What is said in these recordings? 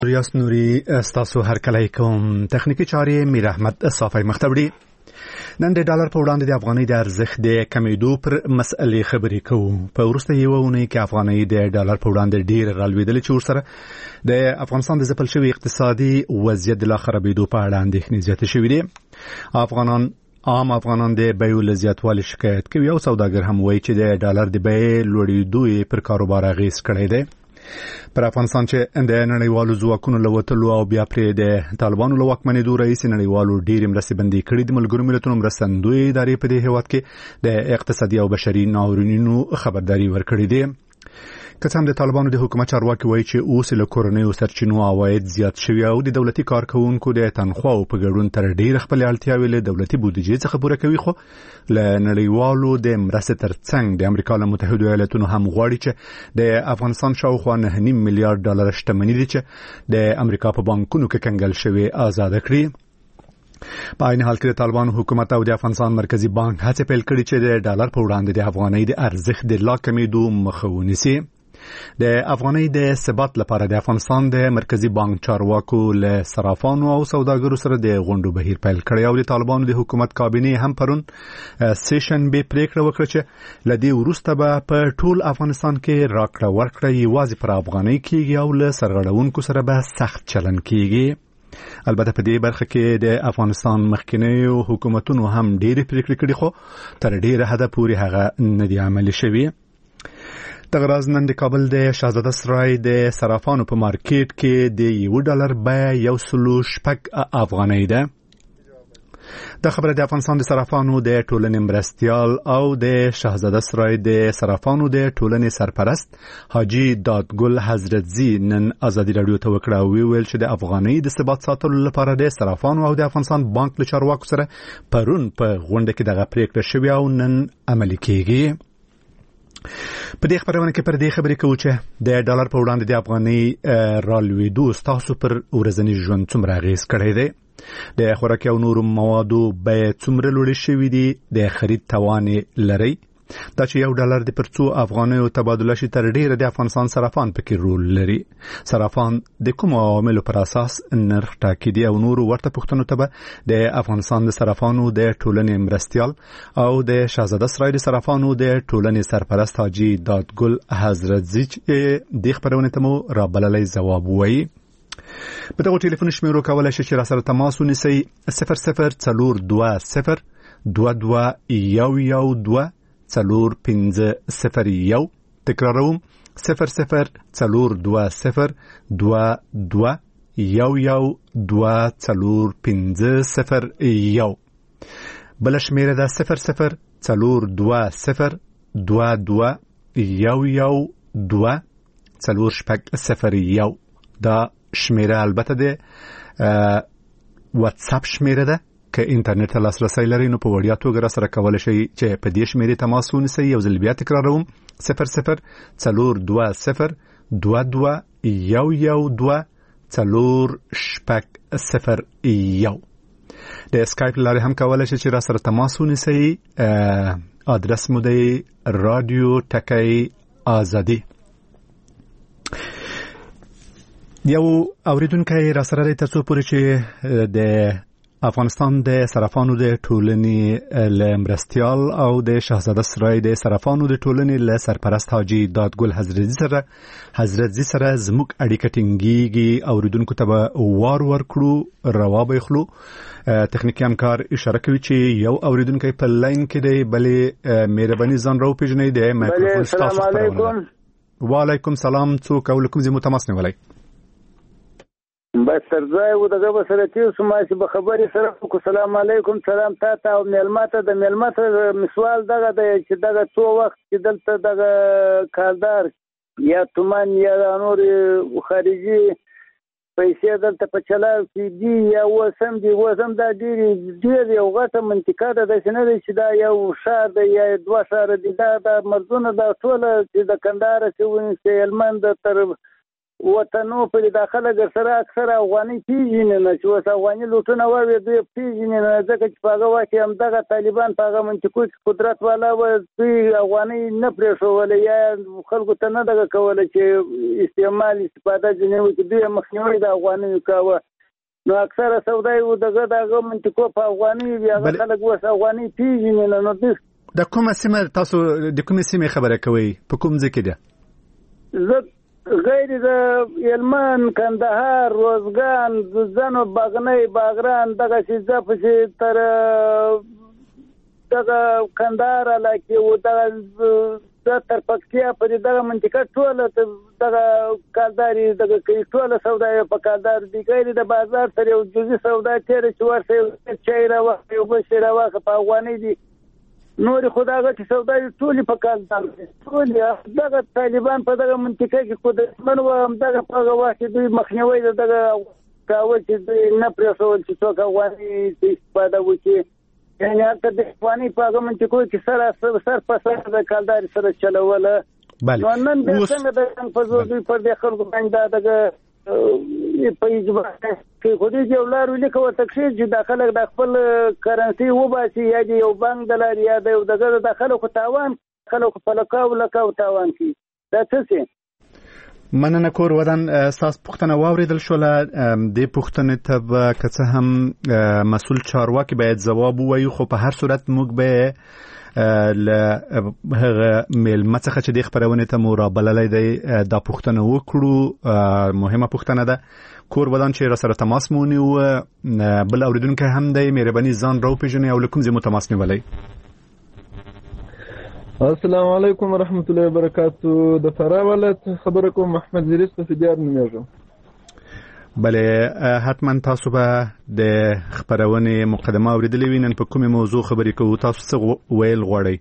ریاست نوری ستاسو هرکلی کوم. تخنیکی چارې میر احمد صافی مختبری. نن د ډالر په وړاندې د افغانۍ د ارزښت د کمیدو پر مسئلې خبرې کوو. په وروسته یوه اونۍ کې افغانۍ د ډالر په وړاندې ډېر رالوېدلې چې ورسره د افغانستان د ځپل شوي اقتصادي وضعیت د لا خرابېدو په اړه اندېښنې زیاتې شوې دي. عام افغانان د بیو له زیاتوالي شکایت کوي او سوداګر هم وایي چې د ډالر د بیې لوړېدو یې پر کاروبار اغېز کړی دی. پر افغانستان چې د نړیوالو ځواکونو له وتلو او بیا پرې د طالبانو له واکمنېدو راهیسې نړیوالو ډېرې مرستې بندي کړي. د ملګرو ملتونو مرستندویې ادارې په دې هېواد کې د اقتصادي او بشري ناورینونو خبرداري ورکړې دي. که څه هم د طالبانو د حکومت چارواکي وایي چې اوس له کورنیو سرچینو عواید زیات شوي او د دولتي کارکوونکو د تنخواو په ګډون تر ډېره خپلې اړتیاوې له دولتي بودیجې څخه پوره کوي، خو له نړیوالو د مرستې ترڅنګ د امریکا له متحدو ایالتونو هم غواړي چې د افغانستان شاوخوا 9.5 میلیارډ ډالر شتمني دي چې د امریکا په بانکونو کې کنګل شوي آزاد کړي. په عین حال کې د طالبانو حکومت او د افغانستان مرکزی بانک هڅې پیل کړي چې د ډالر په وړاندې د افغانۍ د ارزښت د لا کمېدو مخه ونیسي. د افغانۍ د ثبات لپاره د افغانستان د مرکزی بانک چارواکو له صرافانو او سوداګرو سره د غونډو بهیر پیل کړی او د طالبانو د حکومت کابینې هم پرون سیشنبه پریکړه وکړه چې له دې وروسته به په ټول افغانستان کې راکړه ورکړه یوازې پر افغانۍ کیږي او له سرغړونکو سره به سخت چلن کیږي. البته په دې برخه کې د افغانستان مخکینیو حکومتونو هم ډېرې پریکړې کړې، خو تر ډېره حده پورې هغه نه دي عملي شوي. دغه راز نن د کابل د شاهزاده سرای د صرافانو په مارکیټ کې د $1 بیه 106 افغانۍ ده. دا خبره د افغانستان د صرافانو د ټولنې مرستیال او د شاهزاده سرای د صرافانو د ټولنې سرپرست حاجی دادګل حضرتزي نن ازادي رادیو ته وکړه او ویل چې د افغانۍ د ثبات ساتلو لپاره د صرافانو او د افغانستان بانک له چارواکو سره پرون په غونډه کې دغه پریکړه شوې او نن عملي کیږي. په دې خبرونه کې پر دې خبرې کوو چې د ډالر په وړاندې د افغانۍ رالوېدو ستاسو پر ورځني ژوند څومره اغېز کړی دی؟ د خوراکي او نورو موادو بیې څومره لوړې شوي دي؟ د خرید توان لرئ؟ دا چې $1 د پر څو افغانیو تبادله شي تر ډېره د افغانستان صرافان پکې رول لري. صرافان د کومو عواملو پر اساس نرخ ټاکي دي او نورو ورته پوښتنو ته به د افغانستان د صرافانو د ټولنې مرستیال او د شاهزاده سرای د صرافانو د ټولنې سرپرست حاجی دادګل حضرتزي د خبرونه ته مو رابللی ځواب وایي. په دغه ټلیفون شمیرو کولای شئ چې را سره تماس ونیسئ 0042 22 4501. تکراروم 0042 22 4501. بل شمیره ده 0042 22 4501. دا شمیره البته ده واتساپ شمیره ده. که انټرنیټ ته لاسرسی لرئ نو په وړیا توګه را سره کولی شئ چې په دې شمیرې تماس ونیسئ. یو ځل بیا تکراروم 0042 22 4501. د اسکایپ لارې هم کولی شئ چې را سره تماس ونیسئ. آدرس مو دی رادیو ټکی آزادي. یو اوریدونکی را سره دی تر څو پورې چې د افغانستان د صرافانو د ټولنې له مرستیال او د شاهزاده سرای د صرافانو د ټولنې له سرپرست حاجی دادګل حضرتزي سره زموږ اړیکه ټینګیږي. اوریدونکو ته به وار ورکړو، روا به خلو. تخنیکی همکار اشاره کوي چې یو اوریدونکی په لاین کې دی. بلې مهرباني ځان راو پیژنئ. د مایکروفون ستاسو خبرونه. وعلیکم سلام. څوک او کوم ځای مو تماس نیولی؟ بس ترځای و دغه بسره تیر سو ما چې به خبرې سره کو. سلام علیکم. سلام تاسو او میلماته. د میلماته مسوال دغه د چې دغه څو وخت چې دلته دغه کالدار یا تومان یا نور خارجي پیسې دلته په چلاو کې دي یا وسم دي دا ډېر یو غټه منطقه ده. داسې نه دی چې دا یو ښار دی یا دوه ښاره دي. دا مردونه دا ټوله چې د کندهار چې ونیسئ هلمند تر وطنو په داخله ګرسره اکثر افغاني پیژني نه چې اوس افغاني لوټونه وایي دوی پیژني نه ځکه چې په هغه وخت کې همدغه طالبان په هغه منطقو کې قدرت والا و دوی افغاني نه پرېښودل یا خلکو ته نه دغه کوله چې استعمال استفاده ځینې وکړي دوی مخنیوي د افغانیو کاوه نو اکثره سودای و دغه منطقو په افغاني وي هغه خلک اوس افغاني پیژني نه نو دوی د کومه سیمه تاسو د کومې سیمې خبره کوئ په کوم ځای کې ده غیر د هلمند کندهار روزګان زنو باغنی باغران دغه چې پسې تر دغه کندهار علاقې و دغه تر پکتیا په دغه منطقه ټوله دغه کالداري دغه ټوله سودا په کالدار دي غیر د بازار سره یو جزئي سودا تیر چې ورته چای راوخت یو بل شی راوخت په افغاني دي نور خدای غټي سوداوي ټولي په کال ټولي دغه طالبان په دغه منطقه کې قدرتمن و هم دغه په وخت دوی مخنیوي دغه کاوه چې دوی نه پرېښول چې څوک افغاني استفاده وکړي یعنې هلته د افغاني په هغه منطقو کې سر په سر د کالداري سره چلوله نو نن بیا څنګه د جنګ په زور دوی پر دې خلکو باندې دغه په اجبار کې خو دې یو لار ولیکه ورته کښې چې دا خلک د خپل کرنسي وباسي یا د یو بانک د لارې یا د یو دغه د خلکو تاوان خلکو په لکاو تاوان کوي دا څه شي مننه کور ودان ستاسو پوښتنه واورېدل شوله دې پوښتنې ته به که څه هم مسؤل چارواکي باید ځواب ووایي خو په هر صورت موږ به له هغه میلمه څخه چې دې خپرونې ته مو رابللی دی دا پوښتنه وکړو مهمه پوښتنه ده کور ودان چې راسره تماس مو ونیوه بل اورېدونکی هم دی مهرباني ځان راوپېژنئ او له کوم ځای مو تماس نیولی السلام علیکم ورحمت الله وبرکاتو د فراه ولایت خبره کوم محمد زریس صفدیار نومیږم بله حتما تاسو به د خبرونې مقدمه اوریدلې وي نن په کومې موضوع خبرې کوو تاسو څه ویل غواړئ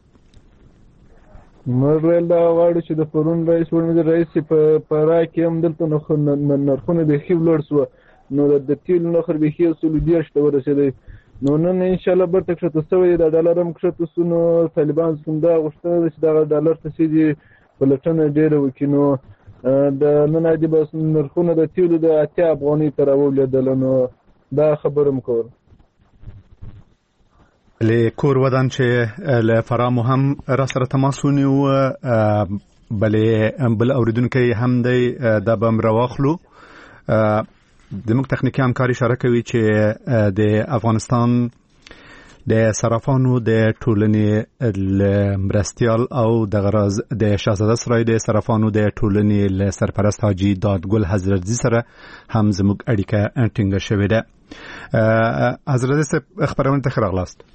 موږ ویل دا غواړو چې د پرون رئیس ولسمشر رئیس په فراه کې هم دلته نرخونه بیخي لوړ شوه نو د تیلو نرخ بیخي 130 ته ورسېدی نو نن انشاءالله برته کښته شوی د ډالر هم کښته شو نو طالبان څنګه غوښتنه ده چې دغه ډالر ته چې پلټنه ډېره وکړي نو د نن عادي بس نرخونه د تیلو د 80 افغانۍ ته راولېدل نو دا خبره م کول له کور ودان چې له فراه مو هم را سره تماس ونیو بلې بل اوریدونکی هم دی دا به هم راواخلو زموږ تخنیکي همکار اشاره کوي چې د افغانستان د صرافانو د ټولنې مرستیال او د غراز د شاهزاده سرای د صرافانو د ټولنې سرپرست حاجی دادګل حضرتزي سره هم زموږ اړیکه ټینګه شوې ده حضرت صاحب خبرونه ته راغلاست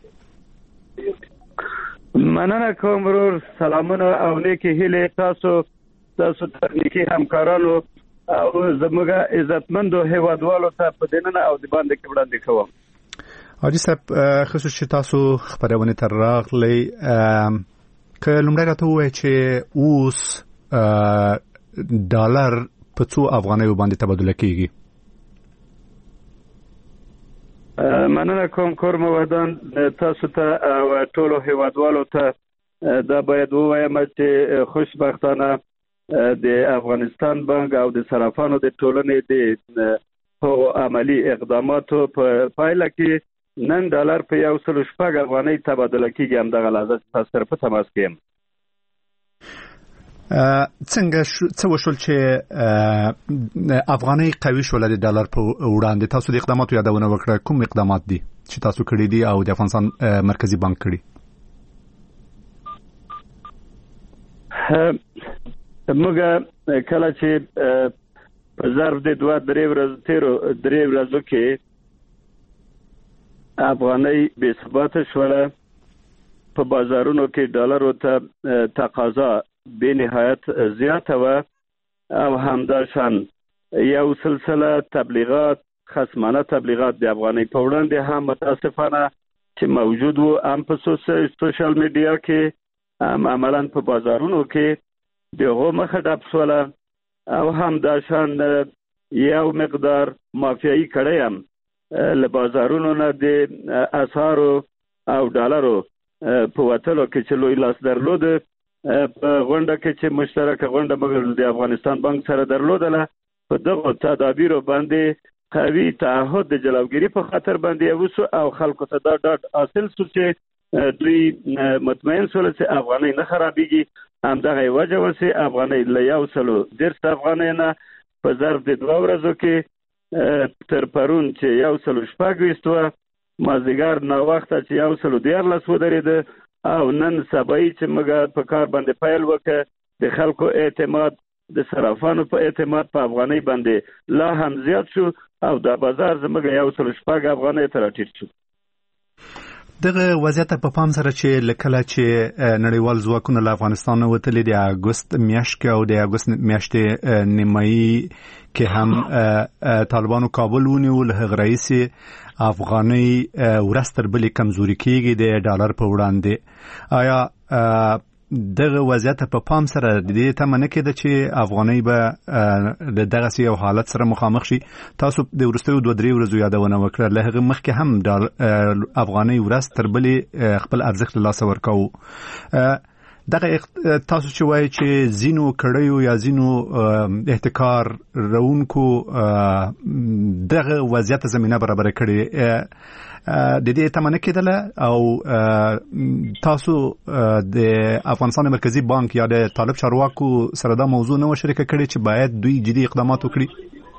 مننه کوم ورور سلامونه او نیکی هیلې تاسو تخنیکي همکارانو او زموږ عزتمندو هیوادوالو ته په دننه او د باندې کې وړاندې کوم حاجی صاحب خصوصي تاسو خبرونه تر راغلی که لومړی راته ووایئ چې اوس ډالر په څو افغانیو باندې تبادله کیږي مننه کوم کور موادان تاسو ته او ټولو هیوادوالو ته دا باید ووایم چې خوشبختانه د افغانستان بانک او د صرافانو د ټولنې د هغو عملی اقداماتو په پایله کې نن ډالر په 106 افغانۍ تبادله کیږي همدغه لحظه تاسو سره په تماس کې یم څنګه وشول چې افغانۍ قوي شول د ډالر په وړاندې تاسو د اقداماتو یادونه وکړه کوم اقدامات دي چې تاسو کړی دي او د افغانستان مرکزی بانک کړی موږ کله چې په ظرف د 2-3 ورځو کې افغانۍ بې ثباته شوله په بازارونو کې ډالرو ته تقاضا به نهایت زیاته و او همداشان یو سلسله تبلیغات خصمانه تبلیغات د افغانۍ په وړاندې هم متاسفانه چې موجود وو هم په سوشل میډیا کې هم عملاً په بازارونو کې دغه مخه ډب شوله او همداشان یو مقدار مافیایي کړی هم له بازارونو نه د اسعارو او ډالرو په وتلو کې چې لوی لاس درلود په غونډه کې چې مشترکه غونډه مګر د افغانستان بانک سره درلودله په دغه تدابیرو باندې قوي تعهد د جلوګیری په خاطر باندې وسو او خلکو ته دا ډاډ حاصل شو چې دوی مطمئن شول چې افغانۍ نه خرابېږي همدغه وجه وسي افغانۍ له 110 افغانۍ نه په ظرف د 2 ورځو کې تر پرون چې 114 و مازدیګر نو وخت چې 114 ودرېده او نن سبای چې موږ په کار باندې پیل وکړ د خلکو اعتماد د صرافانو په اعتماد په افغانۍ باندې لا هم زیات شو او د بازار زموږ 114 افغانۍ ته راټیټ شو. دغه وضعیت په پام سره چې لکه چې نړیوال ځواکونه له افغانستان وتلي د اگست میاشت کې او د اگست میاشتې نیمایي کې هم طالبانو کابل ونیو له رئیس افغانۍ ورستر بلې کمزوري کېږي د ډالر په وړاندې. آیا دغه وضعیت په پام سره د دې تمه نه کېده چې افغانۍ به د دغه یو حالت سره مخامخ شي؟ تاسو د وروستیو 2-3 ورځو یادونه وکړه له هغه مخکې هم افغانۍ ورځ تر بلې خپل ارزښت له لاسه ورکاوه. دغه تاسو چې وایي چې زینو کړیو یا زینو احتکار رونکو دغه وضعیت زمينه برابر کړي د دې تمه نه کېدله او تاسو د افغانستان مرکزی بانک یا د طالب چارواکو سره دا موضوع نه شریک کړي چې باید دوی جدي اقدامات وکړي؟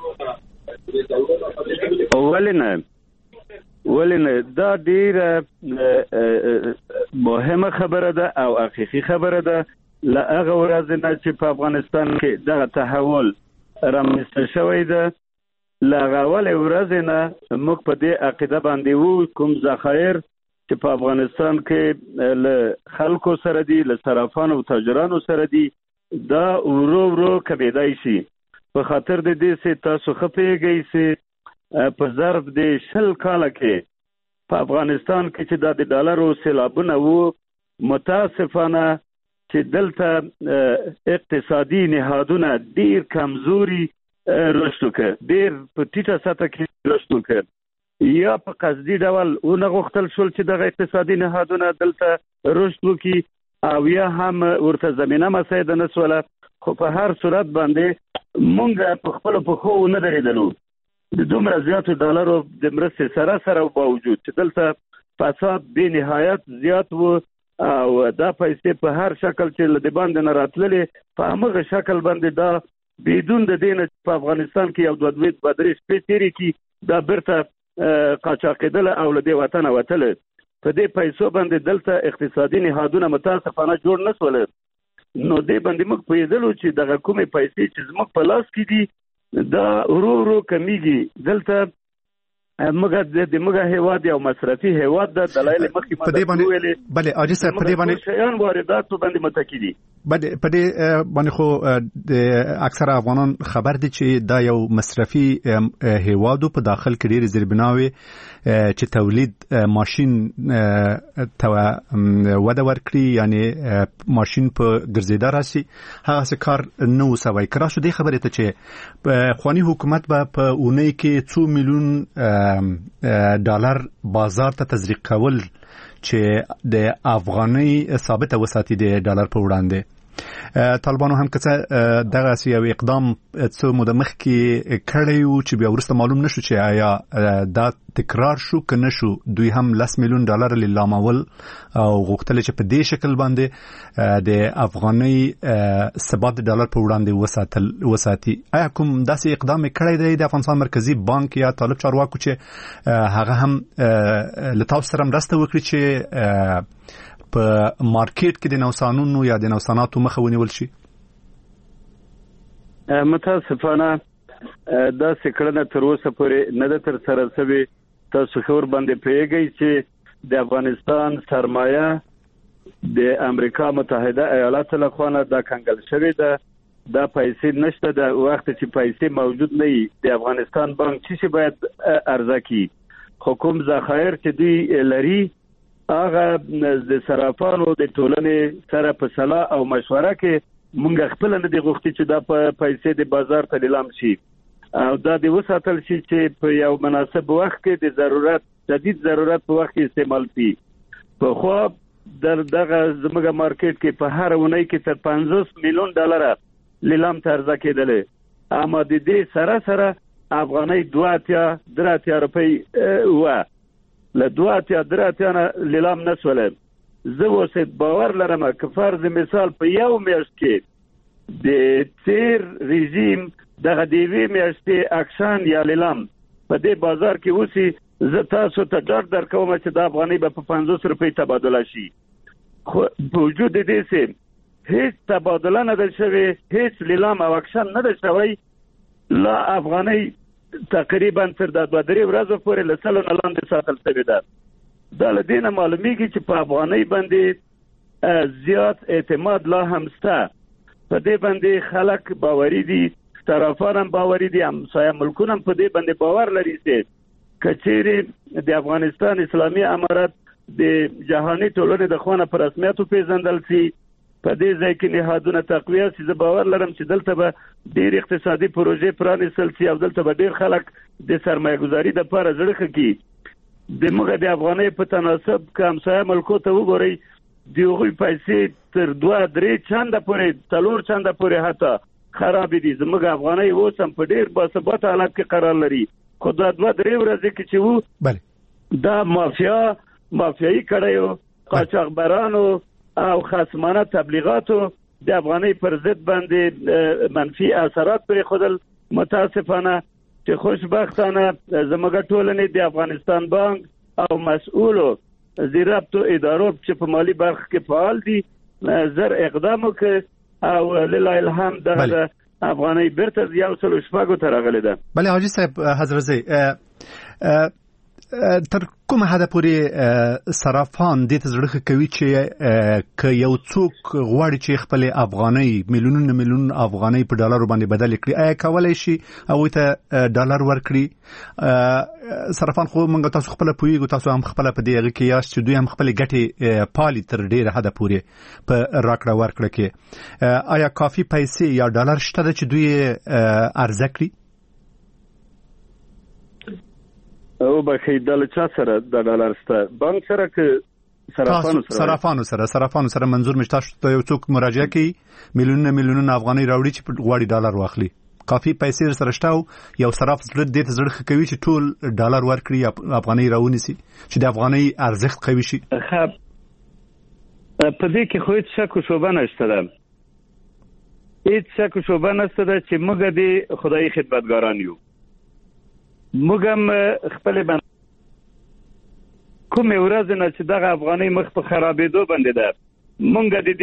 ولنه دا ډیره مهمه خبره ده او حقیقي خبره ده. له هغه ورځې نه چې په افغانستان کې دغه تحول رامنځته شوی ده له هغه ورځې نه موږ په دې عقیده باندې وو کوم ذخایر چې په افغانستان کې له خلکو سره دي له صرافانو او تاجرانو سره دي دا ورو کمیدای شي په خاطر د دې چې تاسو خپېږئ چې په ظرف د 20 کاله کې په افغانستان کې چې د ډالرو سیلابونه وو متاسفانه چې دلته اقتصادي نهادونه ډیر کمزوري رشد وکړ ډیر په ټیټه سطح کې رشد وکړ یا په قصدي ډول ونه غوښتل شول چې دغه اقتصادي نهادونه دلته رشد وکړي او یا هم ورته زمينه مساعده نه سوله. خو په هر صورت باندې مونږ په خپل پخو نه درېدلو د دومره زیاتو ډالرو د مرستې سره باوجود چې دلته فساد به نهایت زیات وو او دا پیسې په هر شکل چې له باندې نه راتللې په هغه شکل باندې دا بدون د دین په افغانستان کې یو 2 بدرې شپې تیری کی دا برته قاچاقیدل او له دې وطن وتل په دې پیسو باندې دلته اقتصادي نهادونه متاسفانه جوړ نه سول. نو دې باندې موږ پیدلو چې دغه کومې پیسې چې زموږ په لاس کې دي دا ورو کمیږي دلته موږ هیواد یو مصرفي هیواد د دلایل مخکې په دې باندې بله اجي سره په دې باندې شیان واردات باندې متکی دي په دې باندې خو د اکثر افغانان خبر دي چې دا یو مصرفي هیواد په داخل کې ډېر زیربناوي چې تولید ماشين وده ورکړي یعنی ماشين په ګرځیدا راسي هغه څه کار نو سوي کرا شو دې خبره ته چې خواني حکومت په اونۍ کې 2 میلیون ډالر بازار ته تزریق کول چې د افغانۍ ثابته وساتي د ډالر په وړاندې. طالبانو هم کڅه دغه یو اقدام څو موده مخکې کړی و چې بیا ورسته معلوم نشو چې آیا دا تکرار شو که نشو. دوی هم 10 میلیون ډالر لیلامول او غوښتل چې په دې شکل باندې د افغانۍ ثبات د ډالر په وړاندې وساتي. آیا کوم داسې اقدام کړی دی د افغانستان مرکزی بانک یا طالب چارواکو چې هغه هم له تاسو سره مرسته وکړي چې په مارکیټ کې د نوسانونو یا د نوساناتو مخه ونیول شي؟ متاسفانه دا څکړه تر اوسه پورې نه ده تر سره شوې. تاسو خبر باندې پیږئ چې د افغانستان سرمایه د امریکا متحده ایالاتو له خوا دا کنګل شوې ده. دا پیسې نشته د وخت چې پیسې موجود نه وي د افغانستان بانک چې باید ارزه کی حکومت ذخایر چې دوی لري هغه د صرافانو د ټولنې سره په صلاح او مشوره کې مونږ خپل نه دی غوښتي چې دا پیسې د بازار ته لیلام شي او دا د وساتل شي چې په یو مناسب وخت کې د ضرورت شدید ضرورت په وخت کې استعمال شي. په خو دغه زموږ مارکیټ کې په هر اونۍ کې تر 50 میلیون ډالر لیلام ته عرضه کېدلې، اما د دې سره افغانۍ 2.3 روپۍ و له 2.3 نه لیلام نه سوله. زه اوس باور لرم که فرض مثال په یو میاشت کې د تیر رژیم دغه د یوې میاشتې اکشن یا لیلام په دې بازار کې اوسي، زه تاسو ته ډاډ درکوم چې د افغانۍ به په 50 روپۍ تبادله شي. خو په وجود دې چې هیڅ تبادله نه ده شوې، هیڅ لیلام او اکشن نه ده شوی، لا افغانۍ تقریبا تر د 2-3 ورځې پورې له سلو نه لاندې ساتل شوې ده. دا له دې نه معلومیږي چې په افغانۍ باندې زیات اعتماد لا هم شته. په دې باندې خلک باوري دي، طرفان هم باوري دي، همسایه ملکونه هم په دې باندې باور لري چې کچېرې د افغانستان اسلامي امارت د جهاني ټولنې د خوانه په رسمیت پیژندل شي، په دې ځای کې نهادونه تقویه شي. زه باور لرم چې دلته به ډېر اقتصادي پروژې پرانیستل شي او دلته به ډېر خلک د سرمایه گذاري لپاره زړه کړي. د موږ د افغانۍ په تناسب که همسایه ملکو ته وګورئ، د هغوی پیسې تر 2-3 چنده پورې 4 چنده پورې حتی خرابې دي. زموږ افغانۍ اوس هم په ډېر باثباته حالت کې قرار لري، خو دا 2-3 ورځې کې چې وو دا مافیایي کړیو، قاچاقبرانو او خصمانه تبلیغاتو د افغانۍ پر ضد باندې منفي اثرات پرېښودل. متاسفانه چې خوشبختانه زموږ ټولنې د افغانستان بانک او مسؤلو زیربطو ادارو چې په مالی برخه کې فعال دي زر اقدام وکړ او لله الحمد د افغانۍ بیرته 1.6 ته راغلې ده. بله حاجي صاحب حضرزی، تر کومه حده پورې صرافان دې ته زړه کوي چې که یو څوک غواړي چې خپل افغانۍ میلیونونه افغانۍ په ډالرو باندې بدل کړي، آیا کولای شي هغوی ته ډالر ورکړي؟ صرافان خو موږ تاسو خپل پوهیږو، تاسو هم خپل په دې هغه کې یاست چې دوی هم خپل ګټې پالي تر ډیره حده پورې په راکړه ورکړه کې. آیا کافي پیسې یا ډالر شته ده چې دوی عرضه کړي؟ او بخې د چا سره د ډالر سره بانک سره که صرافانو سره منظور مشته ته یو څوک مراجعه کوي میلیونونه افغانۍ راوړي چې غواړي ډالر واخلي، کافي پیسې سره شته یو صراف دې ته زړه کوي چې ټول ډالر ورکړي یا افغانۍ راونیسي چې د افغانۍ ارزښت قوي شي؟ په دې کې خو هیڅ شک و شبهه نشته ده، هیڅ شک و شبهه نشته ده چې موږ د خدایي خدمتګاران یو. موږ هم خپل باندې کومې ورځ نه چې دغه افغانۍ مخ په خرابېدو باندې ده، موږ د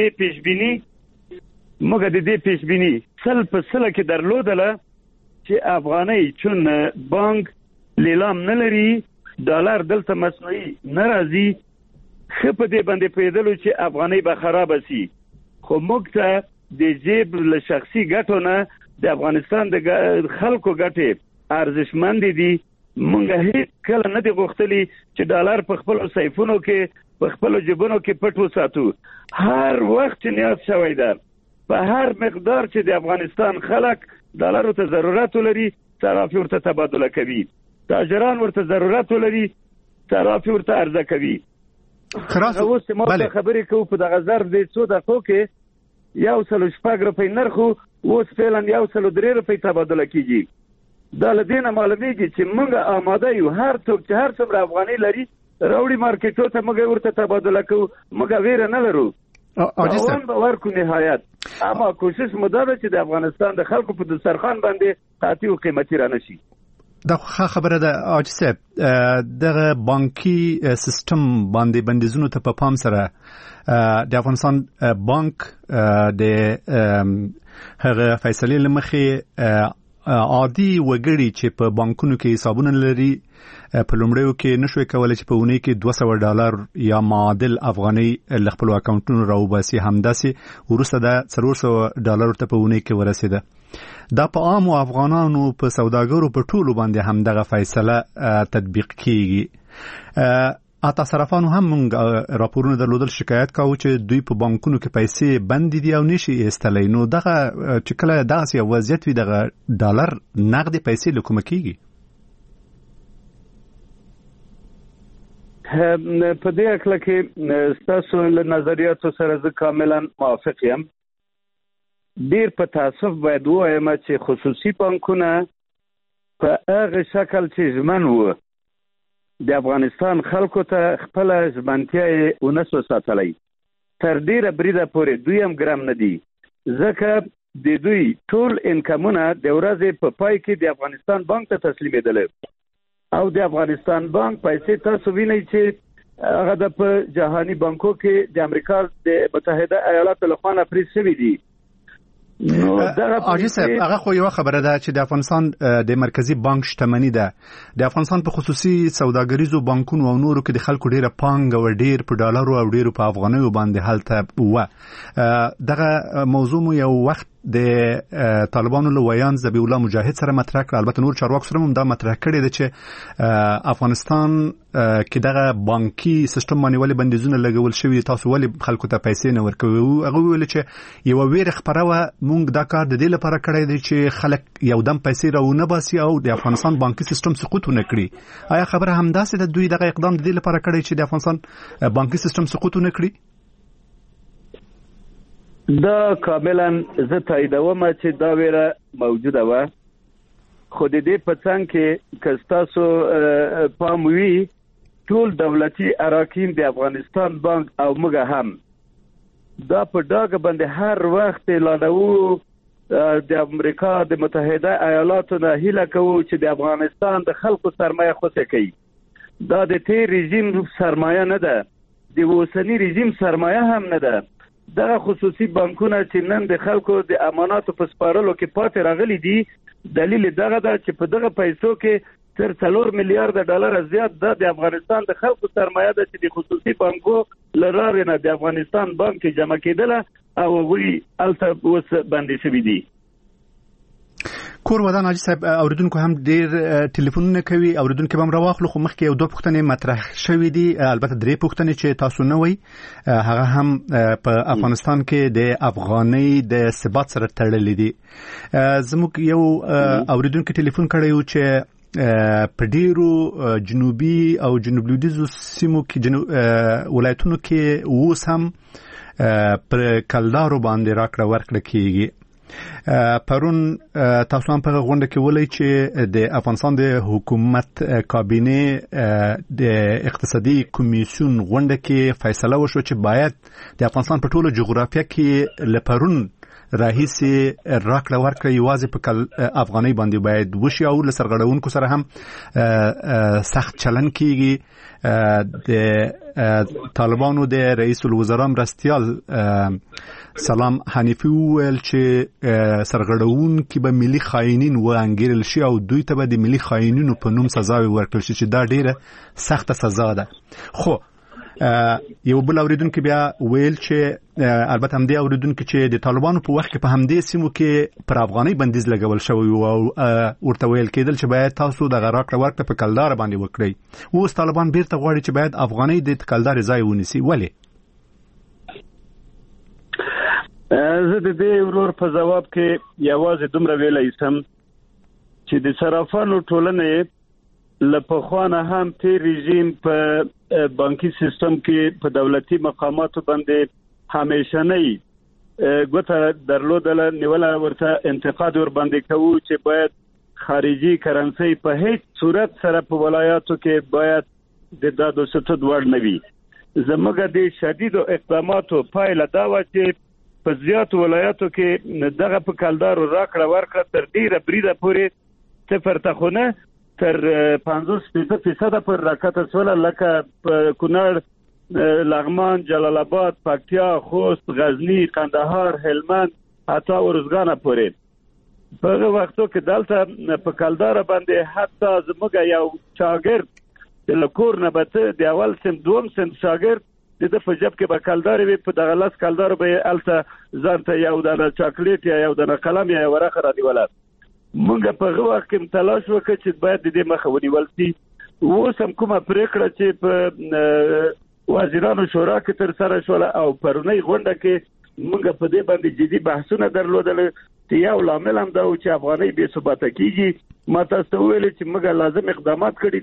دې پیشبیني 100% کې درلودله چې افغانۍ چون بانک لیلام نه لري، ډالر دلته مصنوعي نه راځي، ښه په دې باندې پوهېدلو چې افغانۍ به خرابه شي. خو موږ ته د جیب له شخصي ګټو نه د افغانستان د خلکو ګټې ارزشمند دي. مونږ هیڅ کله نه دي غوښتلي چې ډالر په خپل سیفونو کې په خپل جیبونو کې پټ وساتو. هر وخت چې نیاز شوی ده په هر مقدار چې د افغانستان خلک ډالرو ته ضرورت لري، صرافي ورته تبادله کوي، تاجران ورته ضرورت لري، صرافي ورته عرضه کوي. اوس چې موږ خبرې کوو په دغه ضرب د 2 دقیقو کې 1.6 روپۍ نرخ اوس فعلا 1.3 روپۍ تبادله کیږي. دا له دې نه معلومیږي چې موږ آماده یو، هر څوک چې هر څومره افغانۍ لري راوړي مارکیټو ته، موږ ورته تبادله کوو، موږ ویره نه لرو، تاوان به ورکو نهایت. اما کوشش مو دا ده چې د افغانستان د خلکو په دسترخوان باندې قاطع او قیمتي را نشي. دا خبره ده حاجي صاحب، دغه بانکي سیستم باندې بندیزونو ته په پام سره د افغانستان بانک د هغه فیصلې لمخې عادي وګړي چې په بانکونو کې حسابونه لري په لومړیو کې نشوي کولای چې په اونۍ کې $200 یا معادل افغانۍ له خپل اکاونټونو راوباسي، همداسې وروسته د $400 ته په اونۍ کې ورسېده. دا په عام افغانانو په سوداګرو په ټولو باندې هم دغه فیصله تطبیق کیږي. اته صرافانو هم موږ راپورونه درلودل، شکایت کاوه چې دوی په بانکونو کې پیسې بند دي او نشي ایستلای. نو دغه چې کله داسې یو وضعیت وي، دغه ډالر نقد پیسې له کومه کیږي؟ په دې اړه کې تاسو له نظریاتو سره زه کاملا موافق یم. ډیر په تاسف باید وایم چې خصوصي بانکونه په هغه شکل چې ژمن وو د افغانستان خلکو ته خپل ژمنتیا یې ونسو ساتلی. تر ډیره بریده پورې دوی هم ګرم نه دي، ځکه د دوی ټول انکمونه د ورځې په پای کې د افغانستان بانک ته تسلیمېدل او د افغانستان بانک پیسې تاسو وینئ چې هغه د په جهاني بانکو کې د امریکا د متحده ایالاتو لخوا پریز شوي دي. آجی صاحب هغه خو یو خبره ده چې د افغانستان د مرکزی بانک شتمنی ده. د افغانستان په خصوصي سوداګریزو بانکونو او نورو کې د خلکو ډیره پانګ او ډیر په ډالرو او ډیرو په افغانیو باندې هلته و. دغه موضوع مو یو وخت د طالبانو له ویان ذبیح الله مجاهد سره مطرح کړ، البته نور چارواکو سره هم دا مطرح کړی دی چې افغانستان کې دغه بانکي سیستم باندې ولې بندیزونه لګول شوي، تاسو ولې خلکو ته پیسې نه ورکوي. هغه ویل چې یو ویره خبره و، مونږ دا کار د دې لپاره کړی دی چې خلک یو دم پیسې راونه باسي او د افغانستان بانکي سیستم سقوط ونه کړي. آیا خبره همداسې ده، دوی دغه اقدام د دې لپاره کړی چې د افغانستان بانکي سیستم سقوط ونه کړي؟ دا کاملا زه تاییدوم چې دا ویره موجوده وه، خو د دې په څنګ کې که ستاسو پام وي ټول دولتي اراکین د افغانستان بانک او موږ هم دا په ډاګه باندې هر وخت اعلانوو د امریکا د متحده ایالاتو نه هیله کوو چې د افغانستان د خلکو سرمایه خوسه کوي. دا د تیر رژیم سرمایه نه ده، د اوسنی رژیم سرمایه هم نه ده. دغه خصوصي بانکونه چې نن د خلکو د اماناتو په سپارلو کې پاتې راغلي دي، دلیل دغه ده چې په دغه پیسو کې تر 4 میلیارډ ډالر زیات د افغانستان د خلکو سرمایه ده چې د خصوصي بانکو لراره نه د افغانستان بانک کې جمع کېدله او وی الته اوس باندې شوي دي. کور ودان حاجی صاحب اوریدونکو هم ډیر ټلیفونونه کوي، اوریدونکو هم راواخلو، خو مخکې یو دوه پوښتنې مطرح شوې دي، البته درې پوښتنې چې تاسو نه وای هغه هم په افغانستان کې د افغانۍ د ثبات سره تړلې دي. زموږ یو اوریدونکو ټلیفون کړی و چې په ډیرو جنوبي او جنوب لویدیځو سیمو کې ولایتونو کې اوس هم پر کلدارو باندې راکړه ورکړه کیږي. پرون تاسو هم په غونډه کې ولې چې د افغانستان د حکومت کابینه د اقتصادي کمیسیون غونډه کې فیصله وشو چې باید د افغانستان په ټوله جغرافیه کې لپرون راهیسي راکړه ورکړه یوازې په افغانۍ باندې باید وشي او له سرغړونکو سره هم سخت چلن کیږي. د طالبانو د رئیس الوزرا مرستیال سلام حنیفی ویل چې سرغړونکي به ملي خائنین و انګیرل شي او دوی ته به د ملي خائنینو په نوم سزا ورکړل شي چې دا ډیره سخته سزا ده. خو یو بل اوریدونکو بیا ویل چې البته هم دی اوریدونکو چې د طالبانو په وخت کې په همدې سیمو کې پر افغانۍ بندیز لګول شوی او ورته ویل کېدل چې باید تاسو د راکړه ورکړه په کلدار باندې وکړئ. اوس طالبان بیرته غواړي چې باید افغانۍ د کلدار ځای ونیسي. ولې؟ زه د دې ورور په جواب کې یوازې دومره ویلی سم چې د صرافانو ټولنې له پخوانه هم تیر رژیم په بانکي سیستم کې په دولتي مقاماتو باندې همیشنۍ ګوته درلودله، نیوله، ورته انتقاد ور باندې کوو چې باید خارجي کرنسي په هیڅ صورت سره په ولایاتو کې باید د دادو ستود وړ نه وي. زموږ د شدیدو اقداماتو پایله دا و چې په زیاتو ولایاتو کې دغه په کلدارو راکړه ورکړه تر ډیره بریده پورې صفر ته خو نه تر 50% پر راکته سوله، لکه په کونړ، لغمان، جلال آباد، پکتیا، خوست، غزنی، قندهار، هلمند حتی ورزګان پورې. په هغه وختو کې دلته په کلدار باندې حتی زموږ یو شاګرد د لکور نه بته د اول سم دوم سم شاګرد د په جب کې به کلدار وي، په دغه لاس کلدار به الته ځانته یو دانه چاکلیټ یا یو دانه قلم یا ورقه را دیوله. مونږ په هغه وخت کې تلاش وکړ چې باید د دې مخه ونیول شي. اوس هم کومه پریکړه چې په وزیرانو شورا کې تر سره شوله او پرونی غونډه کې مونږ په دې باندې جدي بحثونه درلودل چې یو لامل هم دا و چې افغانۍ بې ثباته کیږي. ما تاسو ته ویل چې موږ لازم اقدامات کړي دي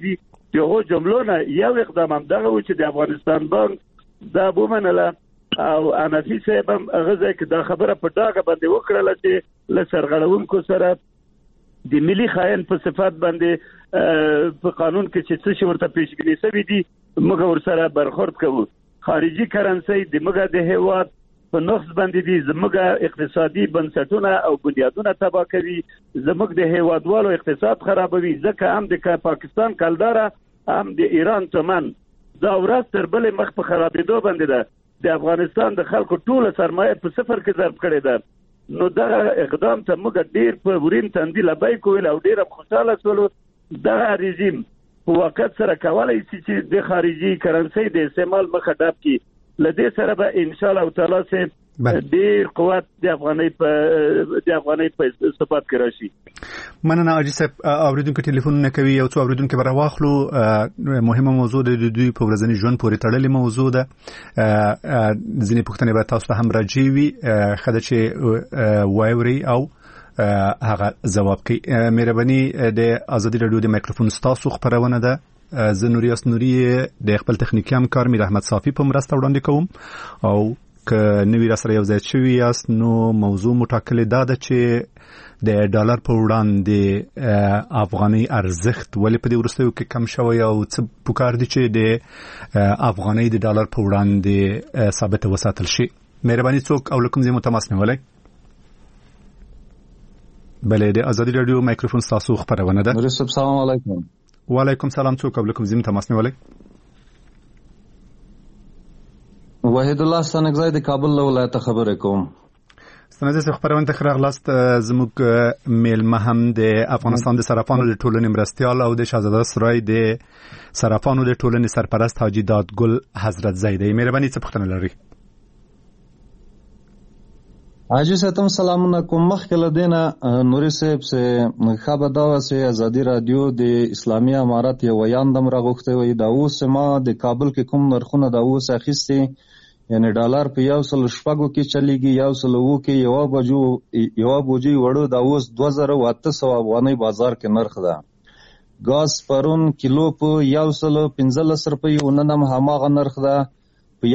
یو جملونه یو اقدام هم دغه و چې د افغانستان بانک دا ومنله او انفي صاحب هم هغه ځای کې دا خبره په ډاګه باندې وکړله چې له سرغړونکو سره د ملي خاين په صفات باندې په قانون کې چې څه ورته پیشګنی شوی دي موږ ورسره برخورد کوو. خارجي کرنسي د موږ د هیواد په نقص باندې دي، زموږ اقتصادي بنسټونه او بنیادونه تباہ کوي، زموږ د هیوادوالو اقتصاد خرابوي، ځکه هم د پاکستان کلداره هم د ایران چمن دا ورځ تر بلې مخ په خرابېدو باندې ده. د افغانستان د خلکو ټوله سرمایه په صفر کې ضرب کړې ده. نو دا اقدام ته موږ ډیر په ورین تندي لبیک ویل او ډیر خوشاله شولو. دا رژیم په وخت سره کولای شي چې د خارجي کرنسي د استعمال مخه ډاب کړي. لدې سره به ان شاء الله تعالی سه ډیر قوت د افغاني په استفادت کې راشي. مننه اجي صاحب. اوریدونکو ټلیفون نه کوي او څو اوریدونکو به راواخلو. مهمه موضوع د دوی په ورځني ژوند پورې تړلې موضوع ده. ځینې پوښتنې به تاسو ته هم راځي وي خدای چې وایوري او هغه جواب کوي. مهرباني د ازادي رادیو د مایکروفون تاسو خبرونه ده. زه نوریاس نوری د خپل تخنیکی همکار میر احمد صافی په مرسته وړاندې کوم او که نوی را سره یو ځای شوی یاست نو موضوع مټاکل ده چې د ډالر په وړاندې افغاني ارزښت ولې په دې وروستیو کې کم شوی او څه پکار دي چې د افغاني د ډالر په وړاندې ثابت وساتل شي. مهرباني څوک او لکم زمو تماس نیولای. بله د ازادي رادیو مایکروفون تاسو خبرونه ده. السلام علیکم. وعلیکم سلام. څوک او لکم زمو تماس نیولای. وحید الله ستنګزای د کابل ولایت خبرې کوم. ستنګزای خبرونه ته خراغلاست. زموږ میلمه هم د افغانستان د صرافانو د ټولنې مرستيال او د شاهزاده سرای د صرافانو د ټولنې سرپرست حاجی دادګل حضرت زیدی. مهرباني څه پوښتنه لري؟ حاجی ستم سلامونه کوم. مخکې لدینه نوري صاحب سے خبر دا وسه ازادي رادیو د اسلامي امارات یو بیان دم راغوخته وي دا اوس ما د کابل کې کوم نرخونه دا اوس اخیستي یعنی ډالر په 1.8 کې چلیږي 1.9 کې یو بوجي وړو دا اوس 2800 افغاني بازار کې نرخ ده. غاز پرون کیلو په 115 روپۍ وننم هماغه نرخ ده په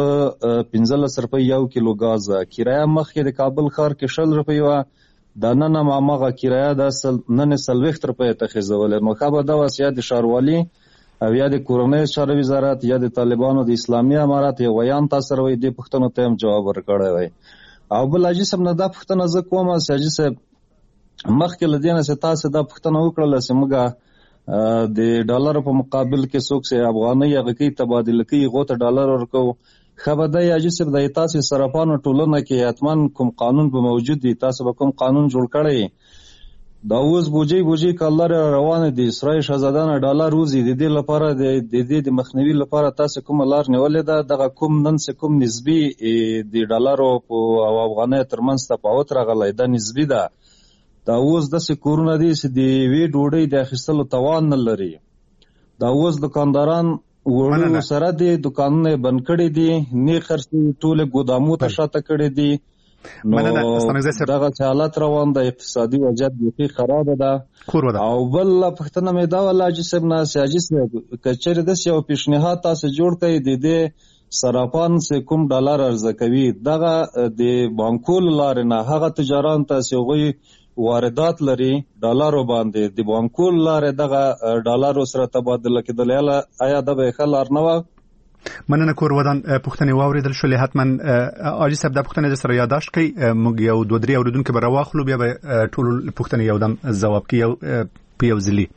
115 روپۍ یو کیلو غاز. کرایه مخکې د کابل ښار کې 60 روپۍ و دا نن هماغه کرایه د نن 40 روپۍ ته خزول. نو خبر دا وسیا د شاروالي او یا د کورنۍ چارو وزارت یا د طالبانو د اسلامي امارات یو بیان تاسو وروي د پښتنو ته هم جواب ورکړی وي. او بل اجي سم نه دا پښتنه ز کومه ساجي سه مخکې لدینه سه تاسو دا پښتنه وکړل سمګه د ډالر په مقابل کې څوک سه افغاني غکی تبادله کوي غوته ډالر ورکو. خبر دا اجي سه د تاسو صرافانو ټولنه کې حتمان کوم قانون به موجود دي. تاسو به کوم قانون جوړ کړی دا اوس بوجي کلر روان دي. اسرائیل شاهزادانه ډالر روزي د دې لپاره د مخنیوي لپاره تاسو کوم لار نیولې ده دغه کوم نن څه کوم نسبی د ډالرو او افغانۍ ترمنځ تفاوت راغلی دا نسبی ده. دا اوس د سکورونه دي چې د وی ډوډۍ د اخیستلو توان نه لري. دا اوس دکانداران وړو سره دي دکانونه بند کړي دي نه خرڅي ټول ګودامو ته شاته کړي دي. نو دغه حالت روان د اقتصادي وضعیت بیخي خراب ده. او بل پښتنه مې دا ولا چې سب نه سیاجي کچره د یو پیشنهاد تاسو جوړ کړئ د دې صرافان سه کوم ډالر ارزه کوي دغه د بانکول لار نه هغه تجاران تاسو غوي واردات لري ډالر باندې د بانکول لار دغه ډالر سره تبادله کېدل آیا د به خلار نه و. مننه کور ودان پښتنې واوریدل شولې حتما اجي صاحب د پښتنې سره یاداشت کوي موږ یو 2-3 اوریدونکو به راواخلو بیا به ټول پښتنې یو دم جواب کوي په یو ځلی.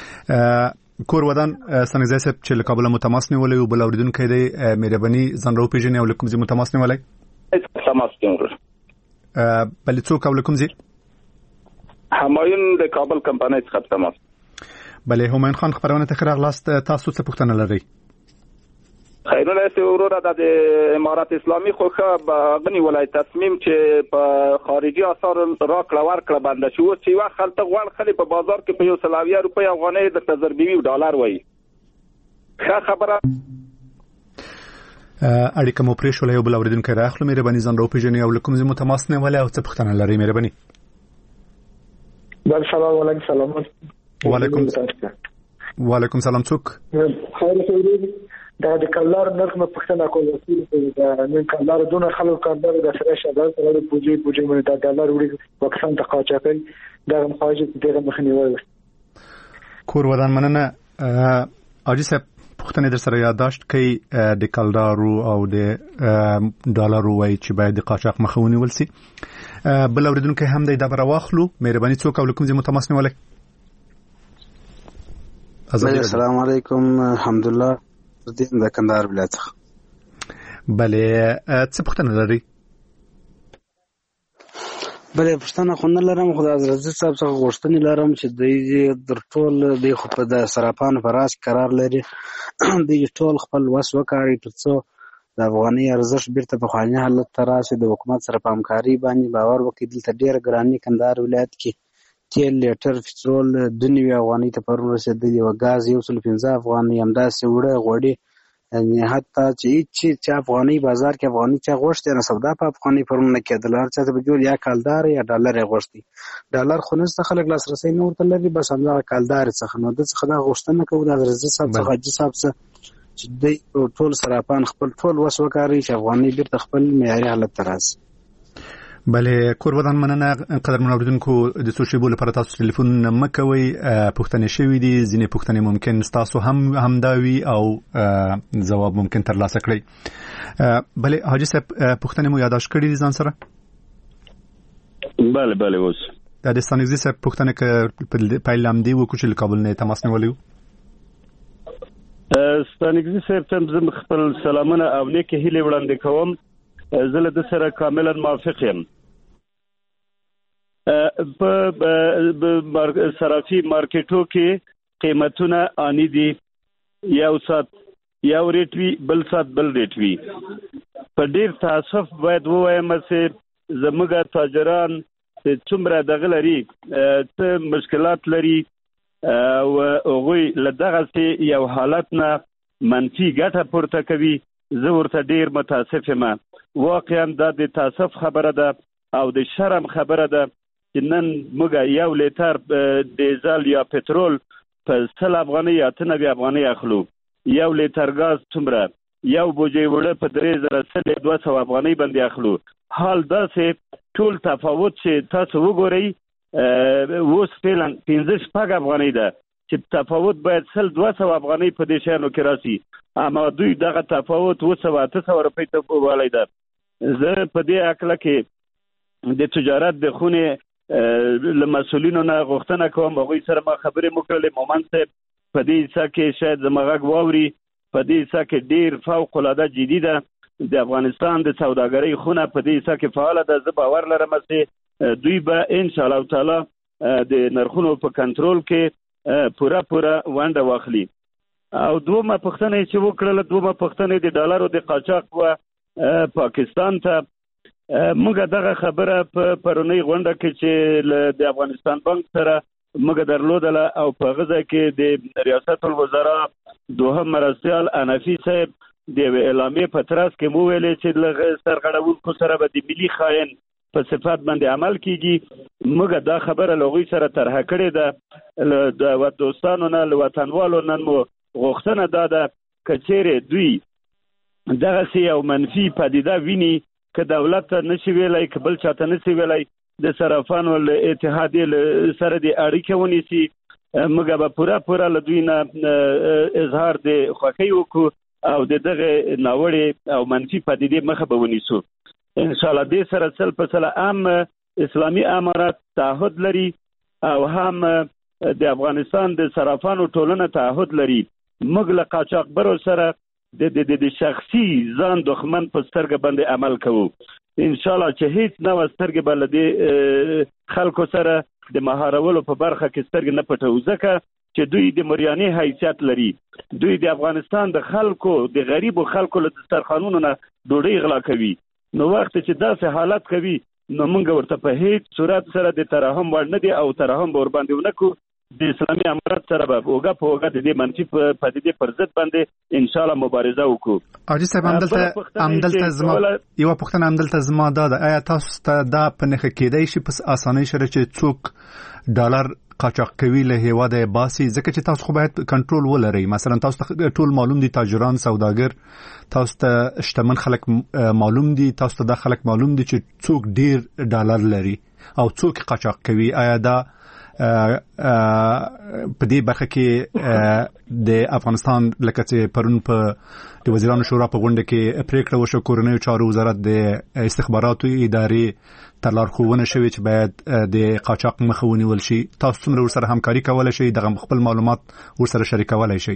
کور ودان څنګه صاحب چې کابل متماس نیولې او بل اوریدونکو دی مهرباني ځان راو پیژنې او کوم زی متماس نیولې تماس نیول بل څوک او کوم زی همایون د کابل کمپنۍ څخه تماس. بله همایون خان خبرونه تکرار لاست تاسو څه پښتنه لري؟ خیرونه سی وروره د امارات اسلامي خوخه غنی ولایت تصمیم چې په خارجي اثار راکړه ورکړه باندې شو چې وا خلک غوړ خلی په بازار کې په 100 روپۍ افغانۍ د تجربوي ډالر وای. ښه خبره اړیکه مو پرې شولې او بل اوریدونکو راخلو مهرباني ځان راو پیژنې او کوم زمو تماس نه ولې او څه پښتنه لري مهرباني. بل سلام علیکم. سلامات. وعلیکم وعلیکم سلام. څوک؟ دا د کلار نرخ نه پښتنه کوي دا نن کلار دونه خلک کاندار د سره شادل سره د پوجي باندې دا ډالر وړي پاکستان ته قاچاقي دا مخاجت دغه مخنیوي کور ودان مننه. اجي صاحب پښتنه در سره یاداشت کوي د کلدارو او د ډالرو وای چې باید د قاچاق مخاوني ولسي. بل اوریدونکو هم د دبر واخلو مهرباني څوک او کوم ځای متماسنه ولک. السلام علیکم الحمدلله د کندهار ولایت. بله څه پوښتنه لري؟ بله پوښتنه خو نه لرم، خو د حضرت صاحب څخه غوښتنې لرم چې دوی در ټول دی خو په د صرافانو په راس قرار لري دوی ټول خپل وس وکړي تر څو د افغاني ارزښت بیرته په خواني حالت ته راشي. د حکومت سره په همکاري باندې باور وکړي. دلته ډېر ګراني کندهار ولایت کې تیل لیټر پټرول 2 افغانۍ ته پرون رسېدلی و، ګاز 115 افغانۍ، همداسې وړه غوړي یعنې حتی چې افغانۍ بازار کې افغانۍ چا غوښتي نه سودا په افغانۍ پرون نه کېدل. هر چا ته به جوړ یا کالدار یا ډالر یې غوښتي. ډالر خو نشته، خلک لاسرسی نه ورته لري، بس همدغه کالدار څخه. نو د څخه دا غوښتنه کوو د حضرت صاحب څخه حاجي صاحب څخه چې دوی ټول صرافان خپل ټول وس وکړي چې افغانۍ بیرته خپل معیاري حالت ته راشي. بله کور ودان مننه. قدرمن اوریدونکو د څو شیبو لپاره تاسو ټلیفون مه کوئ. پوښتنې شوي دي، ځینې پوښتنې ممکن تاسو هم همدا وي او ځواب ممکن ترلاسه کړئ. بله حاجي صاحب پوښتنې مو یاداشت کړي دي ځان سره؟ بله اوس د ستانکزي صاحب پوښتنه که پیل هم دی وکړو چې له کابل نه تماس نیولی و. ستانکزي صاحب ته زه خپل سلامونه او نیکې هیلې وړاندې کوم. زه له ده سره کاملا موافق یم. په صرافي مارکیټو کې قیمتونه آنی دي، یو سات یو ریټ وي، بل سات بل ریټ وي. په ډیر تاسف باید ووایم چې زموږ تاجران څومره دغه لري، څه مشکلات لري او هغوی له دغسې یو حالت نه منفي ګټه پورته کوي. زه ورته ډیر متاسف یم. واقعا دا د تاسف خبره ده او د شرم خبره ده چې نن موږ یو لیتر ډیزل یا پټرول په 100 افغانۍ یا 90 افغانۍ اخلو. یو لیتر ګاز څومره؟ یو بوجۍ وړه په 3200 افغانۍ باندې اخلو. حال داسې ټول تفاوت چې تاسو وګورئ اوس فعلا 15 افغانۍ ده چې تفاوت باید 200 افغانۍ په دې شیانو کې راسي، اما دوی دغه تفاوت 800 روپۍ ته والی ده. زه په دې عقله کې د تجارت د خونې له مسؤلینو نه غوښتنه کوم، هغوی سره ما خبرې مو کړلې. مومن صاحب په دې حصه کې شاید زما غږ واوري، په دې حصه کې ډیر فوق العاده جدي ده. د افغانستان د سوداګرۍ خونه په دې حصه کې فعاله ده. زه باور لرم چې دوی به ان شاء الله تعالی د نرخونو په کنټرول کې پوره ونډه واخلي. او دومره پښتنه چې وکړله، دومره پښتنه د ډالرو د قاچاق و پاکستان ته. موږ دغه خبره په پرونی غونډه کې چې د افغانستان بانک سره موږ درلودله او په غزه کې د ریاست الوزرا دوهم مرستیال انفي صاحب د اعلامیې په ترڅ کې مو ویلې چې له سرغړونکو سره به د ملي خاين په صفات باندې عمل کیږي. موږ دا خبره له هغوی سره طرحه کړې ده. د دوستانو نه له وطنوالو نن مو غوښتنه دا ده که چیرې دوی دغسې یو منفي پدیده ویني، که دولت ته نشي ویلی، که بل چاته نشي ویلی، د صرافانو له اتحادیې سره د اړیکه ونیسي. موږ به پوره له دوی نه اظهار د خوښۍ وکړو او د دغه ناوړې او منفي پدیدې مخه به ونیسو. انشاءالله دې سره 100% هم اسلامي امارات تعهد لري او هم د افغانستان د صرافانو ټولنه تعهد لري. موږ له قاچاقبرو سره د شخصي ځان دښمن په سترګه باندې عمل کوو. انشاءالله چې هیڅ نوع سترګې به له دې خلکو سره د مهارولو په برخه کې سترګې نه پټوو، ځکه چې دوی د مریاني حیثیت لري. دوی د افغانستان د خلکو، د غریبو خلکو له دسترخوانونو نه ډوډۍ غلا کوي. نو وخت چې داسې حالت کوي نو موږ ورته په هیڅ صورت سره د ترحم وړ نه دي او ترحم به ورباندې ونه کړو. د اسلامي امارت سره به اوږه په اوږه د دې منفي پدیدې پر ضد باندې انشاءالله مبارزه وکړو. حاجي صاحب همدلته زما یوه پوښتنه همدلته زما دا ده، آیا تاسو ته دا په نښه کېدی شي په اسانۍ سره چې څوک ډالر قاچاق کوي له هیواده باسي ځکه چې تاسو خو باید کنټرول ولرئ. مثلا تاسو ټول معلوم دي تاجران سوداګر، تاسو ته شتمن خلک معلوم دي، تاسو ته د خلک معلوم دي چې څوک ډیر ډالر لري او څوک قاچاق کوي. آیا دا په دې برخه کې د افغانستان لکه چې پرون په د وزیرانو شورا په غونډه کې پریکړه وشوه کورنیو چارو وزارت د استخباراتو ادارې ته لارښوونه شوې چې باید د قاچاق مخه ونیول شي. تاسو څومره ورسره همکاري کولی شئ، دغه خپل معلومات ورسره شریکولی شئ؟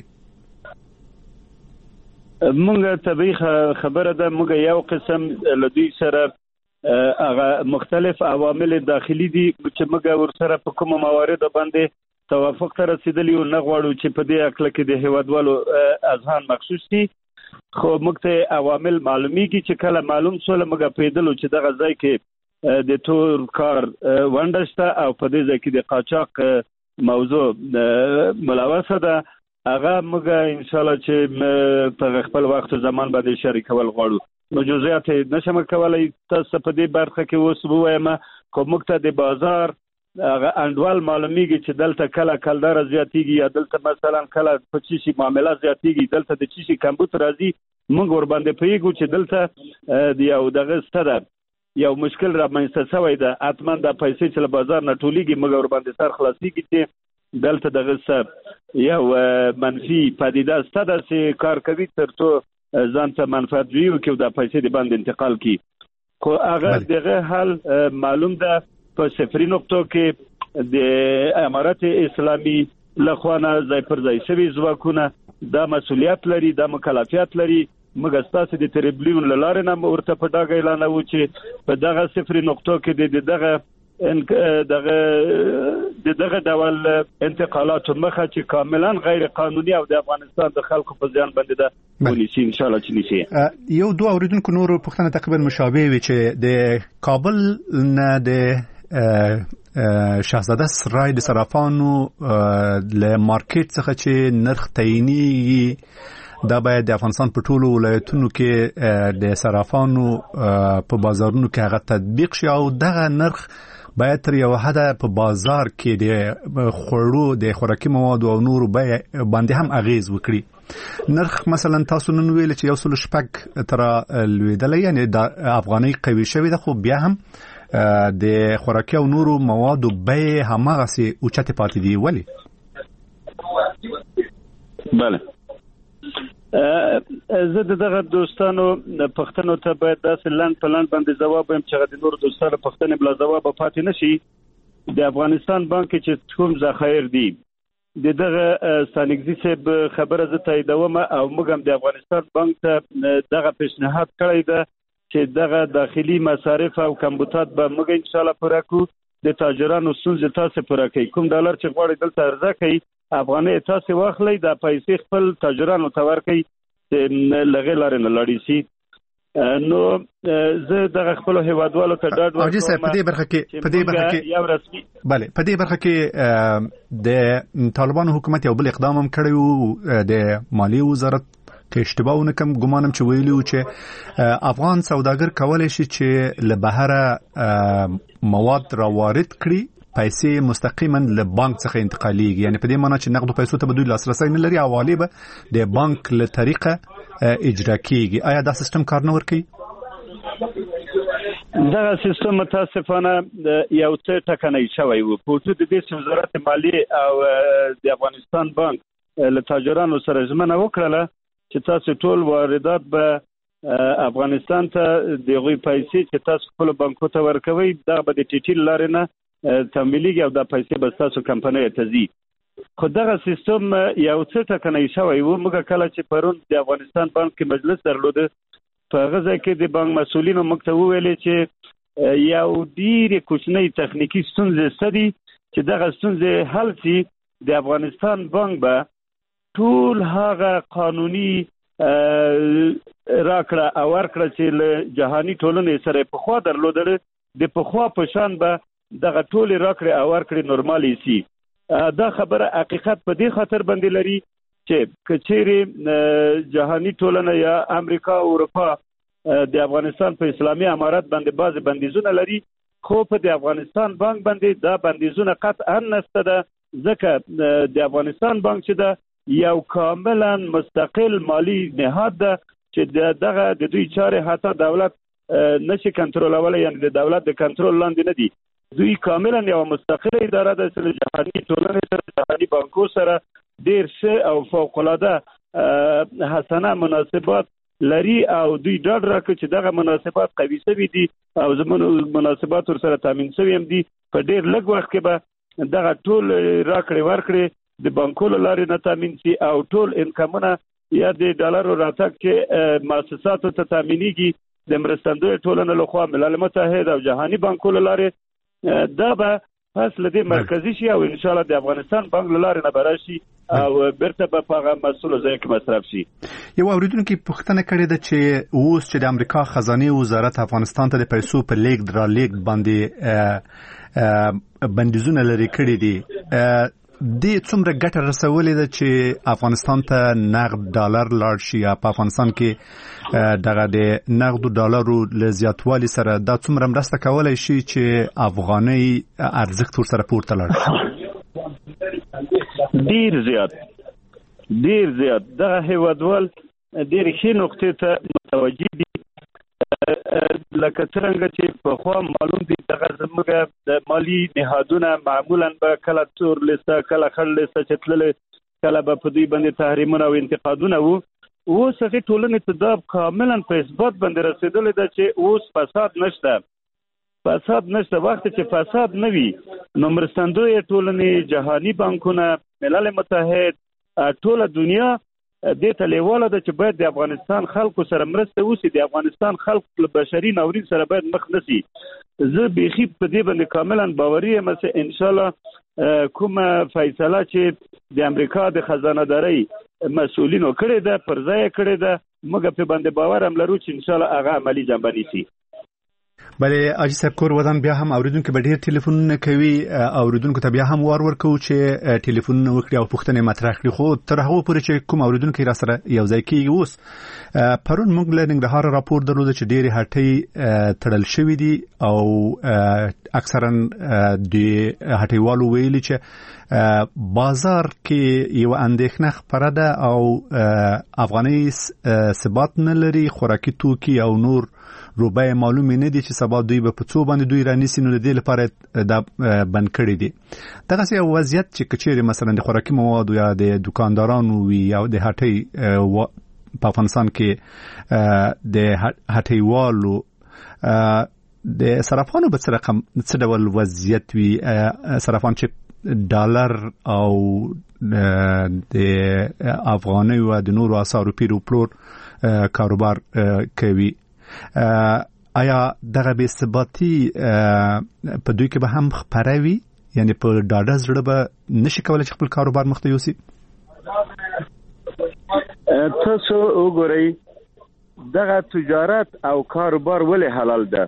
موږ طبیعي خبره ده، موږ یو قسم له دوی سره هغه مختلف عوامل داخلي دي چې موږ ورسره په کومو مواردو باندې توافق ته رسیدلی او نه غواړو چې په دې اکله کې د هیوادوالو اذهان مخصوص دي. خو موږ ته عوامل معلومیږي چې کله معلوم سول موږ پیدلو چې دغه ځای کې د تور کار ونډه شته او په دې ځای کې د قاچاق موضوع ملوثه ده. هغه موږ ان شاء الله چې په خپل وخت زمان باندې شریکول غواړو. نو جزئیات نشم کولای تاسو په دې برخه کې اوس ووایم. کوم موږ ته د بازار هغه انډوال معلومیږي چې دلته کله کلدار زیاتیږي یا دلته مثلا کله په چی معاملات زیاتیږي، دلته د چی کمپیوټر راځي، موږ ور باندې پیګو چې دلته د یو دغه ستره یو مشکل را منځته شوی ده. اتمن د پیسې چې له بازار نه ټولیږي موږ ور باندې سر خلاصيږي چې دلته دغه څه یو منفي پدیده ستده چې کار کوي ترڅو ځان ته منفعت ویو کې د پیسې د باندې انتقال کی. خو هغه دغه حل معلوم ده په صفري نقطو کې د امارات اسلامي لخوانه ځای پر ځای شوي ځواکونه دا مسؤلیت لري، دا مکلفیت لري. موږ ستاسو د تریبلیون له لارې نه ورته په ډاګه اعلان وو چې په دغه صفري نقطو کې دغه ډول انتقالات مخه چې کاملا غیر قانوني او د افغانستان د خلکو په ځان باندې ده ونیسي ان شاء الله چې نشي. یو دوه اوریدونکو نور پوښتنه تقریبا مشابه وي چې د کابل نه د شاهزاده سرای د صرافانو له مارکیټ څخه چې نرخ تعییني دا باید د افغانستان په ټولو ولایتونو کې د صرافانو په بازارونو کې هغه تطبیق شي او دغه نرخ باید تر یو حده په بازار کې د خوړو د خوراکي موادو او نورو باندې هم اغیز وکړي. نرخ مثلا تاسو نن ویل چې 1.6 تر لویدل، یعنی د افغاني قوي شوی ده، خو بیا هم د خوراکي او نورو موادو به همغه سي اوچته پاتې دی. ولی؟ بله زه دغه دوستانو پښتنو ته باید داسې لاند په لاند باندې جواب وایم چې د نور دوستانو پښتنې بلا جواب پاتې نشي. د افغانستان بانک چې کوم ذخایر دي دغه ستانګزي صاحب خبره زه تاییدوم او موږ هم د افغانستان بانک ته دغه پیشنهاد کړی ده چې دغه داخلي مصارف او کمبودات به موږ ان شاء الله پوره کړو. د تاجرانو ستونزې تاسو پوره کوي. کوم ډالر چې غواړي دلته عرضه کوي افغاني تاسو واخلئ، د پیسې خپل تاجرانو ته ورکړئ چې لغې لارې نه لاړې شي. نو زه دغه خپل هیوادوالو ته ډاډ ورکوم په دې برخه کې یو رسمي په دې برخه کې د طالبانو حکومت یو بل اقدام هم کړی وو. د مالیې وزارت که اشتباه ونه کوم ګمانم چې ویلي وو چې افغان سوداګر کولی شي چې له بهره مواد را وارد کړي، پیسې مستقیما له بانک څخه انتقالیږي، یعنی په دې معنی چې نقد پیسو ته به دوی لاسرسي نه لري، حواله به د بانک له طریقه اجرا کیږي. آیا دا سیستم کار نه ورکوي؟ دغه سیستم متاسفانه یو څه ټکنی شوی وو. په وجود د وزارت مالیې او د افغانستان بانک له تاجرانو سره ژمنه وکړه چې تاسو ټول واردات به افغانستان ته دغه پیسې چې تاسو خپل بانکو ته ورکوي دا به د ټیټی لارې نه تمویلېږي او دا پیسې به تاسو کمپنۍ ته ځي. خو دغه سیستم یو څه ټکنی شوی وو. موږ کله چې پرون د افغانستان بانک کې مجلس درلوده په هغه ځای کې د بانک مسؤلینو موږ ته وویلې چې یو ډېرې کوچنۍ تخنیکي ستونزې شته دي چې دغه ستونزې حل شي د افغانستان بانک به ټول هغه قانوني راکړه او ورکړه چې له جهاني ټولنې سره پخوا درلودل د پخوا په شان به دغه ټول راکړه او ورکړه نورمالي شي. دا خبره حقیقت په دې خاطر باندې لري چې کچېری جهاني ټولنه یا امریکا او اروپا د افغانستان په اسلامي امارات باندې بعض بندیزونه لري، خو په د افغانستان بانک باندې دا بندیزونه قطعا نشته ده، ځکه د افغانستان بانک چې ده یو کاملا مستقل مالی نهاد ده چې دغه د دوی چارې حتی دولت نشي کنټرولولی، یعنی د دولت د کنټرول لاندې نه دي. دوی کاملا یو مستقله اداره ده چې جهاني ټولنې سره، جهاني بانکو سره ډیر ښه او فوق العاده حسنه مناسبات لري او دوی ډاډ راکړي چې دغه مناسبات قوي شوي دي او زموږ مناسبات ورسره تامین شوي هم دي. په ډیر لږ وخت کې به دغه ټول راکړې ورکړې د بانکو له لارې نه تامین شي او ټول انکمونه یا د ډالرو راتګ چې مؤسساتو ته تامینېږي د مرستندویه ټولنې لخوا ملل متحد او جهاني بانکو له لارې دا به پس له دې مرکزي شي او انشاءالله د افغانستان بانک له لارې نه به راشي او بیرته به په هغه مسؤله ځای کې مصرف شي. یو اورېدونکي پوښتنه کړې ده چې اوس چې د امریکا خزانې وزارت افغانستان ته د پیسو په لیږد رالېږد باندې بندیزونه لرې کړي دي، دې څومره ګټه رسولې ده چې افغانستان ته نقد ډالر لاړ شي یا په افغانستان کې دغه د نقدو ډالرو له زیاتوالي سره دا څومره مرسته کولی شي چې افغانۍ ارزښت ورسره پورته لاړ شي؟ ډیر زیات دغه هیوادوال ډېرې ښې نقطې ته متوجه دي. لکه څرنګه چې پخوا معلوم دي دغه زموږ د مالي نهادونه معمولا به کله تور لیسته کله خړ لیسته چې تللې، کله به په دوی باندې تحریمونه او انتقادونه وو. اوس هغې ټولنې ته دا کاملا په اثبات باندې رسېدلې ده چې اوس فساد نشته. وخت چې فساد نه وي نو مرستندویه ټولنې، جهاني بانکونه، ملل متحد، ټوله دنیا دې ته لیواله ده چې باید د افغانستان خلکو سره مرسته وشي، د افغانستان خلک له بشري ناورین سره باید مخ نشي. زه بیخي په دې باندې کاملا باوري یم چې انشاءالله کومه فیصله چې د امریکا د خزانهدارۍ مسؤلینو کړې ده پر ځای کړې ده، موږ په باندې باور هم لرو چې انشاءالله هغه عملي جنبه نیسي. بلې حاجي صاحب کور ودان بیا هم اوریدونکو به ډېر ټلیفونونه کوي، اوریدونکو ته بیا هم وار ورکوو چې ټلیفونونه وکړي او پوښتنې مطرح کړي، خو تر هغو پورې چې کوم اوریدونکي را سره یو ځای کېږي. اوس پرون موږ له ننګرهار راپور درلوده چې ډېرې هټۍ تړل شوي دي او اکثرا د هټیوالو ویلي چې بازار کې یو اندېښنه خپره ده او افغانۍ ثبات نه لري، خوراکي توکي او نور روبای معلومه نه دي چې سبا دوی به په څو باندې دوی رانیسي، نو د دې لپاره دا بند کړي دي. دغه یو وضعیت چې کچېرې مثلا د خوراکي موادو یا د دکاندارانو وي یا د هټۍ په افغانستان کې د هټیوالو د صرافانو به څه ډول وضعیت وي؟ صرافان چې ډالر او د افغانۍ او د نورو اسعارو پیرو پلور کاروبار کوي، آیا دغه بې ثباتي په دوی کې به هم خپره وي؟ یعنی په ډاډه زړه به نشي کولی چې خپل کاروبار مخته یوسي؟ تاسو وګورئ دغه تجارت او کاروبار ولې حلال ده؟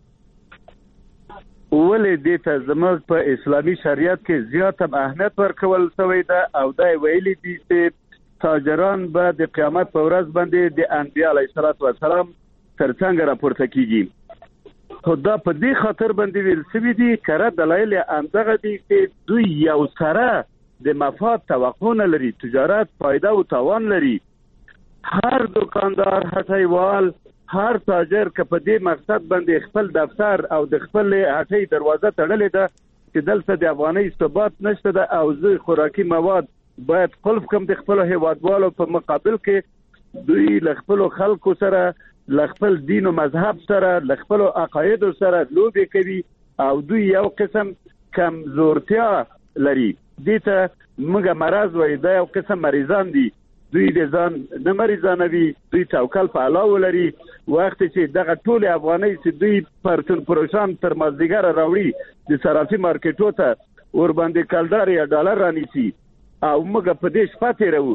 ولې دې ته زموږ په اسلامي شریعت کې زیات اهمیت ورکول شوی ده او دا ویلي دي چې تاجران به د قیامت په ورځ باندې د انبیاء علیه السلام ترڅنګ راپورته کیږي. خو دا په دې خاطر باندې ویل شوي دي کره دلایل همدغه دي چې دوی یو سره د مفاد توقع نه لري، تجارت فایده او تاوان لري. هر دکاندار، هټیوال، هر تاجر که په دې مقصد باندې خپل دفتر او د خپل هټۍ دروازه تړلې ده چې دلته د افغانۍ ثبات نشته ده او زه خوراکي مواد باید قلف کم د خپل هیوادوالو په مقابل کې دوی له خپل خلکو سره، له خپل دین او مذهب سره، له خپل عقاید سره لوبې کوي او دوی یو قسم کمزورتیا لري. دې ته موږ مرض وایي، دا یو قسم مریضان دي. دوی د ځان نه مریضانوي، دوی توکل په الله ولري. وخت چې دغه ټول افغانۍ چې دوی پرتون پروشان تر مازدیګر راوړي د صرافي مارکیټو ته ور باندې کلدار یا ډالر رانیسي او موږ په دې شپه تیرو